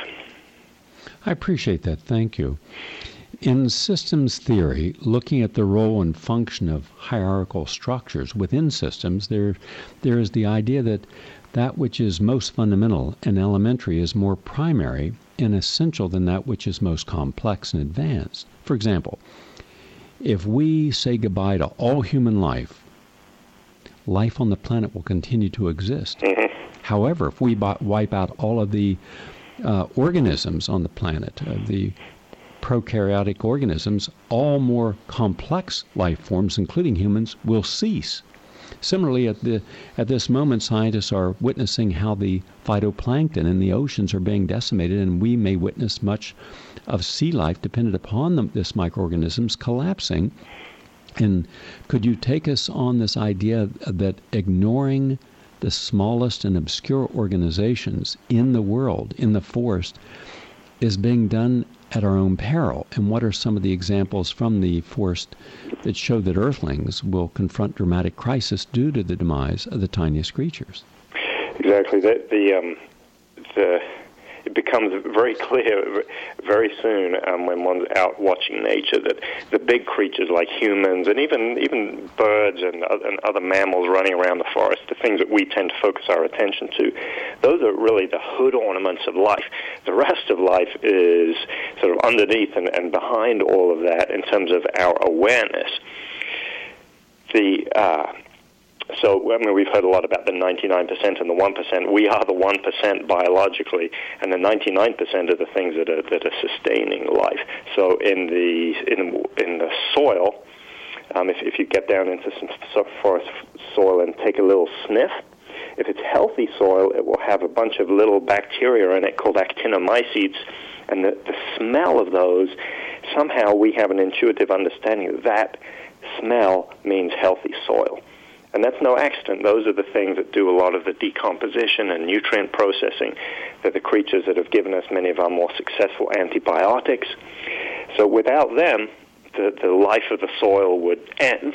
I appreciate that. Thank you. In systems theory, looking at the role and function of hierarchical structures within systems, there, there is the idea that that which is most fundamental and elementary is more primary and essential than that which is most complex and advanced. For example, if we say goodbye to all human life, life on the planet will continue to exist. Mm-hmm. However, if we b- wipe out all of the uh, organisms on the planet, uh, the prokaryotic organisms, all more complex life forms, including humans, will cease. Similarly, at the at this moment, scientists are witnessing how the phytoplankton in the oceans are being decimated, and we may witness much of sea life dependent upon them, this microorganisms collapsing. And could you take us on this idea that ignoring the smallest and obscure organizations in the world, in the forest, is being done at our own peril? And what are some of the examples from the forest that show that earthlings will confront dramatic crisis due to the demise of the tiniest creatures? Exactly. The, the, um, the it becomes very clear very soon um, when one's out watching nature that the big creatures like humans and even even birds and, and other mammals running around the forest, the things that we tend to focus our attention to, those are really the hood ornaments of life. The rest of life is sort of underneath and, and behind all of that in terms of our awareness. The uh, So, I mean, we've heard a lot about the ninety-nine percent and the one percent. We are the one percent biologically, and the ninety-nine percent are the things that are that are sustaining life. So, in the in in the soil, um, if if you get down into some forest soil and take a little sniff, if it's healthy soil, it will have a bunch of little bacteria in it called actinomycetes, and the, the smell of those, somehow we have an intuitive understanding that that smell means healthy soil. And that's no accident. Those are the things that do a lot of the decomposition and nutrient processing. They're the creatures that have given us many of our more successful antibiotics. So without them, the, the life of the soil would end.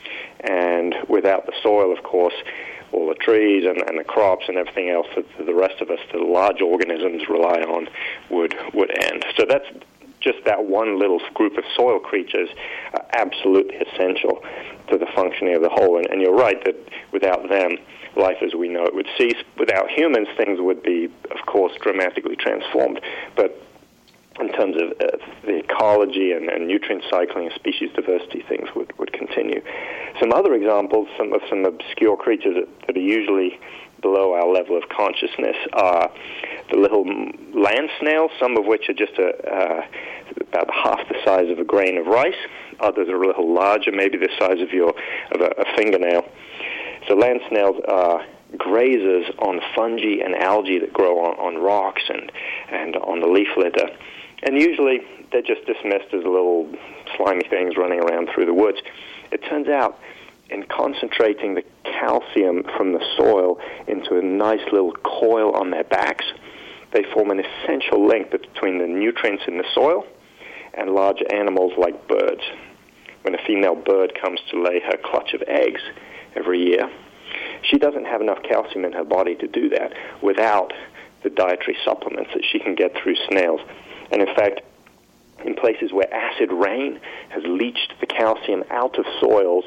And without the soil, of course, all the trees and, and the crops and everything else that the rest of us, the large organisms, rely on would would end. So that's just that one little group of soil creatures are absolutely essential to the functioning of the whole. And, and you're right that without them, life as we know it would cease. Without humans, things would be, of course, dramatically transformed. But in terms of uh, the ecology and, and nutrient cycling and species diversity, things would, would continue. Some other examples, some of some obscure creatures that, that are usually below our level of consciousness are the little land snails, some of which are just a, uh, about half the size of a grain of rice. Others are a little larger, maybe the size of your of a, a fingernail. So land snails are grazers on fungi and algae that grow on, on rocks and, and on the leaf litter. And usually they're just dismissed as little slimy things running around through the woods. It turns out in concentrating the calcium from the soil into a nice little coil on their backs, they form an essential link between the nutrients in the soil and large animals like birds. When a female bird comes to lay her clutch of eggs every year, she doesn't have enough calcium in her body to do that without the dietary supplements that she can get through snails. And in fact, in places where acid rain has leached the calcium out of soils,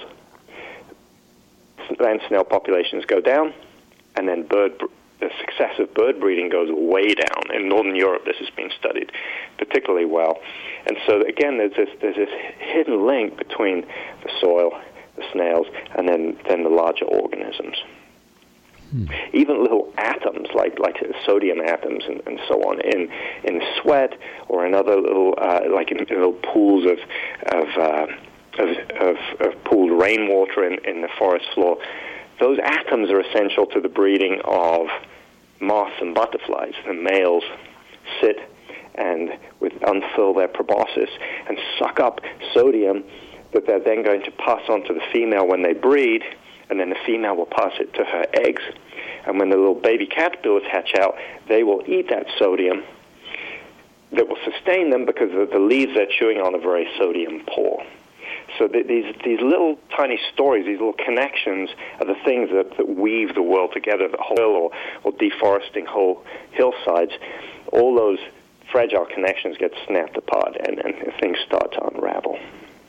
land snail populations go down, and then bird the success of bird breeding goes way down. In Northern Europe, this has been studied particularly well. And so, again, there's this, there's this hidden link between the soil, the snails, and then, then the larger organisms. Hmm. Even little atoms, like like sodium atoms and, and so on, in in sweat or in other little, uh, like in little pools of of, uh, of, of, of pooled rainwater in, in the forest floor, those atoms are essential to the breeding of moths and butterflies. The males sit and with unfurl their proboscis and suck up sodium that they're then going to pass on to the female when they breed, and then the female will pass it to her eggs. And when the little baby caterpillars hatch out, they will eat that sodium that will sustain them because the, the leaves they're chewing on are very sodium poor. So th- these these little tiny stories, these little connections are the things that, that weave the world together, the whole or, or deforesting whole hillsides. All those fragile connections get snapped apart and, and things start to unravel.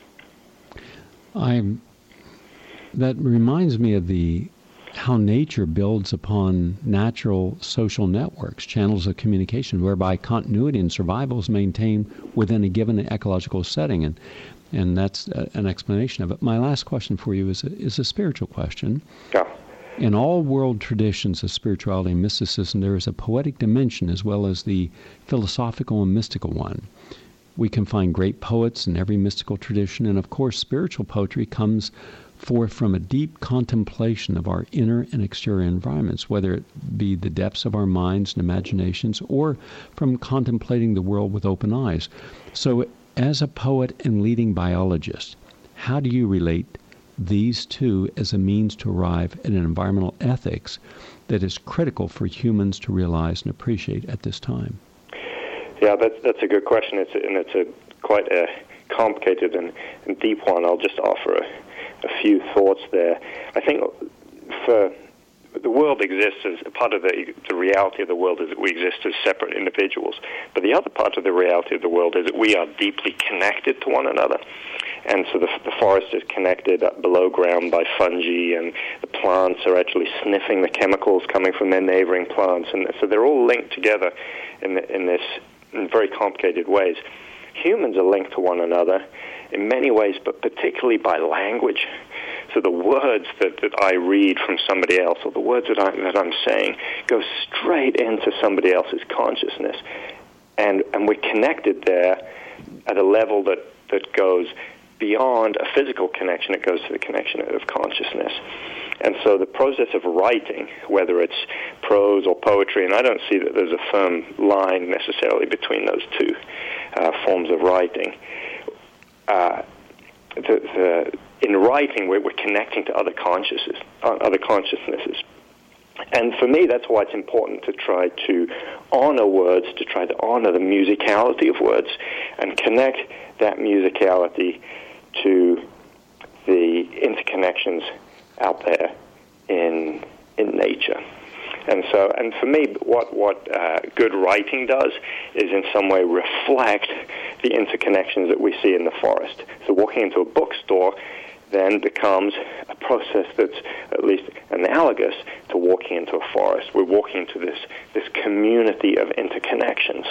I that reminds me of the how nature builds upon natural social networks, channels of communication, whereby continuity and survival is maintained within a given ecological setting, and and that's a, an explanation of it. My last question for you is a, is a spiritual question. Yeah. In all world traditions of spirituality and mysticism, there is a poetic dimension as well as the philosophical and mystical one. We can find great poets in every mystical tradition, and of course spiritual poetry comes forth from a deep contemplation of our inner and exterior environments, whether it be the depths of our minds and imaginations or from contemplating the world with open eyes. So as a poet and leading biologist, how do you relate these two as a means to arrive at an environmental ethics that is critical for humans to realize and appreciate at this time? Yeah, that's that's a good question. It's a, and it's a quite a complicated and, and deep one. I'll just offer a, a few thoughts there. I think for the world exists as a part of the, the reality of the world is that we exist as separate individuals. But the other part of the reality of the world is that we are deeply connected to one another. And so the, the forest is connected up below ground by fungi, and the plants are actually sniffing the chemicals coming from their neighboring plants. And so they're all linked together in, the, in this in very complicated ways. Humans are linked to one another in many ways, but particularly by language. So the words that, that I read from somebody else, or the words that, I, that I'm saying, go straight into somebody else's consciousness. And, and we're connected there at a level that, that goes beyond a physical connection. It goes to the connection of consciousness. And so the process of writing, whether it's prose or poetry, and I don't see that there's a firm line necessarily between those two uh, forms of writing, uh, the, the, in writing we're, we're connecting to other consciousnesses, uh, other consciousnesses. And for me, that's why it's important to try to honor words, to try to honor the musicality of words, and connect that musicality to the interconnections out there in in nature. And so, and for me, what what uh, good writing does is in some way reflect the interconnections that we see in the forest. So walking into a bookstore then becomes a process that's at least analogous to walking into a forest. We're walking into this, this community of interconnections.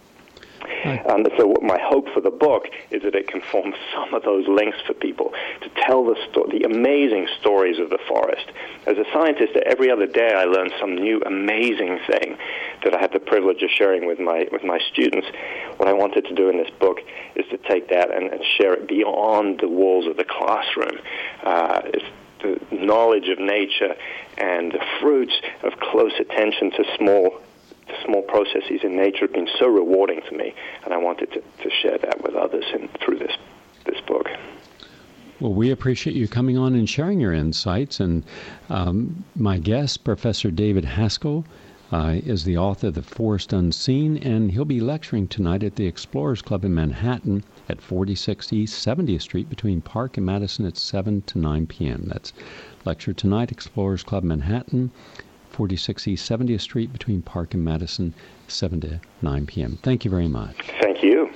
Um, so what my hope for the book is that it can form some of those links for people to tell the sto- the amazing stories of the forest. As a scientist, every other day I learn some new amazing thing that I have the privilege of sharing with my with my students. What I wanted to do in this book is to take that and, and share it beyond the walls of the classroom. Uh, it's the knowledge of nature and the fruits of close attention to small The small processes in nature have been so rewarding to me, and I wanted to, to share that with others in, through this this book. Well, we appreciate you coming on and sharing your insights. And um, my guest, Professor David Haskell, uh, is the author of The Forest Unseen, and he'll be lecturing tonight at the Explorers Club in Manhattan at forty-six East seventieth Street between Park and Madison at seven to nine p.m. That's lecture tonight, Explorers Club Manhattan, forty-six East seventieth Street between Park and Madison, seven to nine p.m. Thank you very much. Thank you.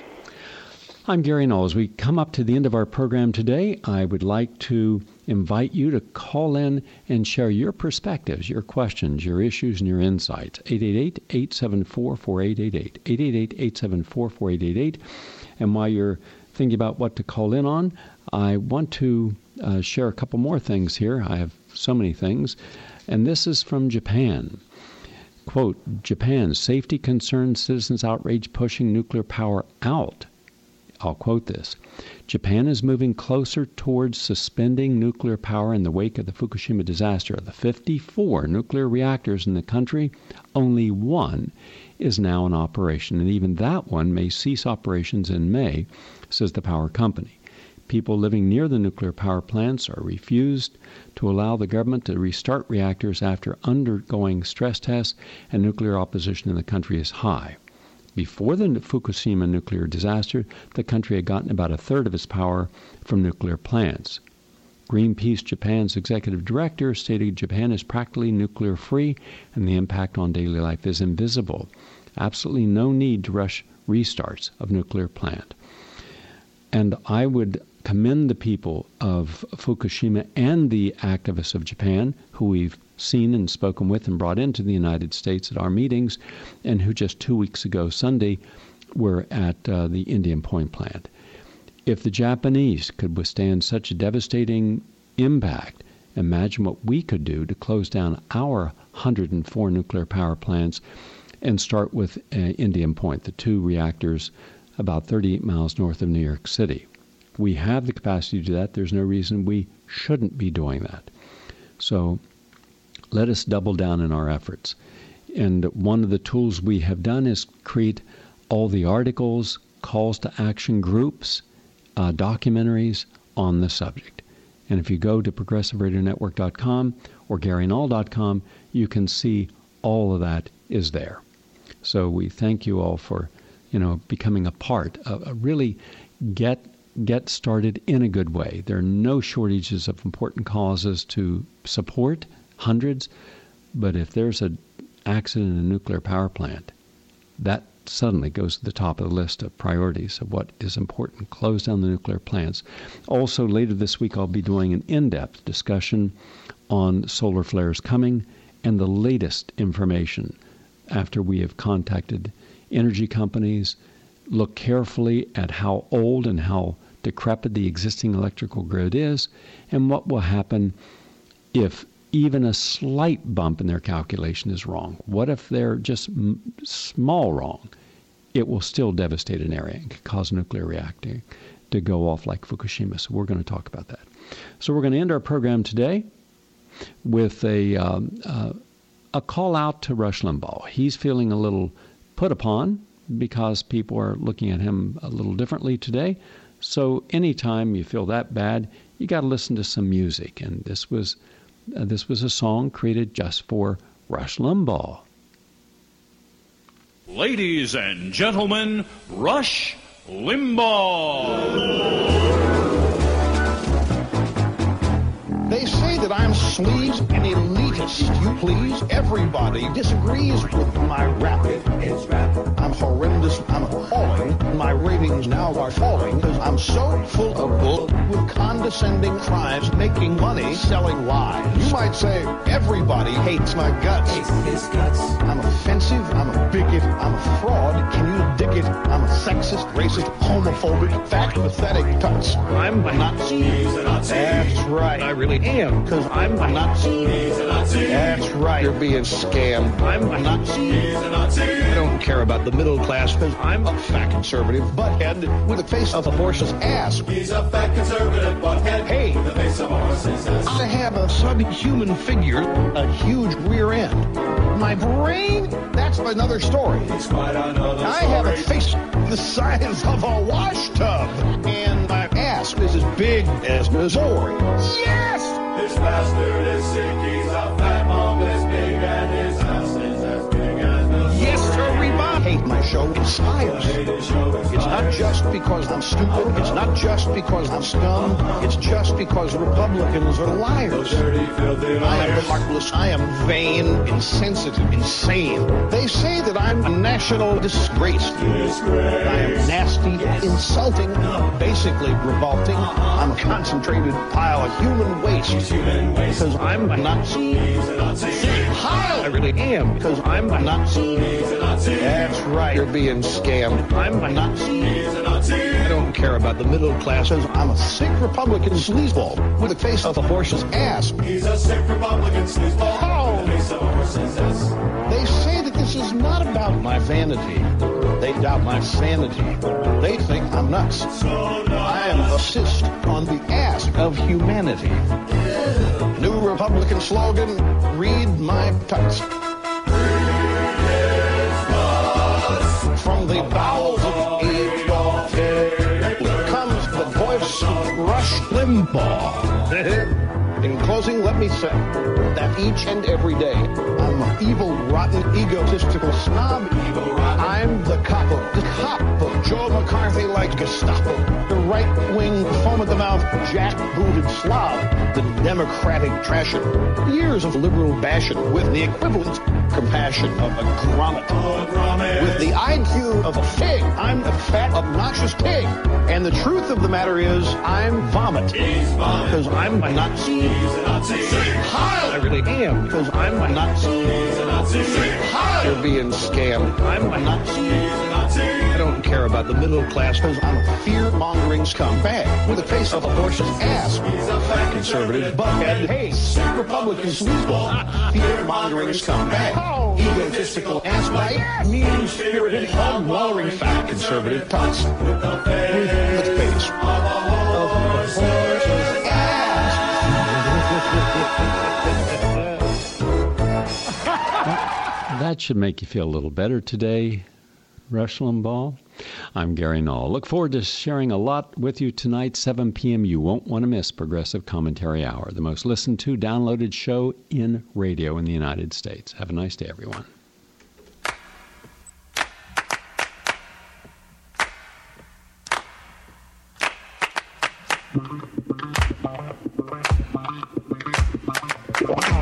I'm Gary Null. As we come up to the end of our program today, I would like to invite you to call in and share your perspectives, your questions, your issues, and your insights. eight eight eight, eight seven four, four eight eight eight. eight eight eight, eight seven four, four eight eight eight. And while you're thinking about what to call in on, I want to uh, share a couple more things here. I have so many things. And this is from Japan. Quote, Japan, safety concerns, citizens outrage pushing nuclear power out. I'll quote this. Japan is moving closer towards suspending nuclear power in the wake of the Fukushima disaster. Of the fifty-four nuclear reactors in the country, only one is now in operation. And even that one may cease operations in May, says the power company. People living near the nuclear power plants are refused to allow the government to restart reactors after undergoing stress tests, and nuclear opposition in the country is high. Before the Fukushima nuclear disaster, the country had gotten about a third of its power from nuclear plants. Greenpeace Japan's executive director stated Japan is practically nuclear-free and the impact on daily life is invisible. Absolutely no need to rush restarts of nuclear plant. And I would commend the people of Fukushima and the activists of Japan who we've seen and spoken with and brought into the United States at our meetings, and who just two weeks ago Sunday were at uh, the Indian Point plant. If the Japanese could withstand such a devastating impact, imagine what we could do to close down our one hundred four nuclear power plants and start with uh, Indian Point, the two reactors about thirty-eight miles north of New York City. We have the capacity to do that. There's no reason we shouldn't be doing that. So let us double down in our efforts. And one of the tools we have done is create all the articles, calls to action groups, uh, documentaries on the subject. And if you go to progressive radio network dot com or gary null dot com, you can see all of that is there. So we thank you all for, you know, becoming a part of a really get get started in a good way. There are no shortages of important causes to support, hundreds, But if there's an accident in a nuclear power plant, that suddenly goes to the top of the list of priorities of what is important. Close down the nuclear plants. Also, later this week, I'll be doing an in-depth discussion on solar flares coming and the latest information after we have contacted energy companies, look carefully at how old and how decrepit the existing electrical grid is, and what will happen if even a slight bump in their calculation is wrong. What if they're just m- small wrong? It will still devastate an area and could cause a nuclear reactor to go off like Fukushima. So we're going to talk about that. So we're going to end our program today with a um, uh, a call out to Rush Limbaugh. He's feeling a little put upon because people are looking at him a little differently today. So anytime you feel that bad, you got to listen to some music. And this was uh, this was a song created just for Rush Limbaugh. Ladies and gentlemen, Rush Limbaugh. They say that I'm sleaze and elitist. You please, everybody disagrees with my rap. It's rap. I'm horrendous. I'm appalling. My ratings now are falling because I'm so full of bull with condescending crimes, making money, selling lies. You might say everybody hates my guts. Hates his guts. I'm offensive. I'm a bigot. I'm a fraud. Can you dig it? I'm a sexist, racist, homophobic, fat, pathetic tuts. I'm a Nazi. He's a Nazi. That's right. I really am, because I'm a Nazi. He's a Nazi. That's right. You're being scammed. I'm a Nazi. He's a Nazi. I don't care about the middle class, because I'm a fat conservative butthead with the face of a horse's ass. He's a fat conservative butthead. Hey, with the face of a horse's ass. I have a subhuman figure, a huge rear end. My brain, that's another story. It's quite another I story. have a face the size of a wash tub, and my ass is as big as Missouri. Yes! This bastard is sick. He's a fat mom this big, and his ass is as big as the Yes, everybody! Hate my show inspires. His show is It's not just because I'm stupid. It's not just because I'm scum. It's just because Republicans are liars. dirty, filthy I am liars. heartless. I am vain, insensitive, insane. They say that I'm a national disgrace. I am nasty, insulting, basically revolting. I'm a concentrated pile of human waste. Human waste. Because I'm a Nazi. He's a Nazi. Hi, I really am. Because I'm a Nazi. He's a Nazi. That's right. You're being scammed. I'm a Nazi. He's a Nazi. I don't care about the middle classes. I'm a sick Republican sleazeball with the face of a horse's ass. He's a sick Republican sleazeball. Oh. With the face of a horse's ass. They say that this is not about my vanity. They doubt my sanity. They think I'm nuts. So nuts. I am a cyst on the ass of humanity. New Republican slogan, read my tuts. From the bowels of Adolf comes the voice of Rush Limbaugh. In closing, let me say that each and every day, I'm an evil, rotten, egotistical snob. I'm the cop of the cop of Joe McCarthy-like Gestapo, the right-wing, foam-at-the-mouth, jack-booted slob, the democratic trasher. Years of liberal bashing with the equivalent compassion of a grommet. With the I Q of a fig, I'm a fat, obnoxious pig. And the truth of the matter is, I'm vomit. Because I'm a Nazi. He's a Nazi. Hi, I really am. Because I'm a Nazi. He's a Nazi. Hi, you're being scammed. I'm a Nazi. He's a Nazi. I don't care about the middle class because I'm a fear-mongering scumbag with the face of a horse's ass. He's a fat Conservative butthead. Hey, sick Republican sleazeball. Fear-mongering scumbag. Egotistical assbite. Mean-spirited, hog-wallering fat conservative tuts. With the face of a horse's ass. That should make you feel a little better today, Rush Limbaugh. I'm Gary Null. Look forward to sharing a lot with you tonight, seven p.m. You won't want to miss Progressive Commentary Hour, the most listened to, downloaded show in radio in the United States. Have a nice day, everyone. Wow.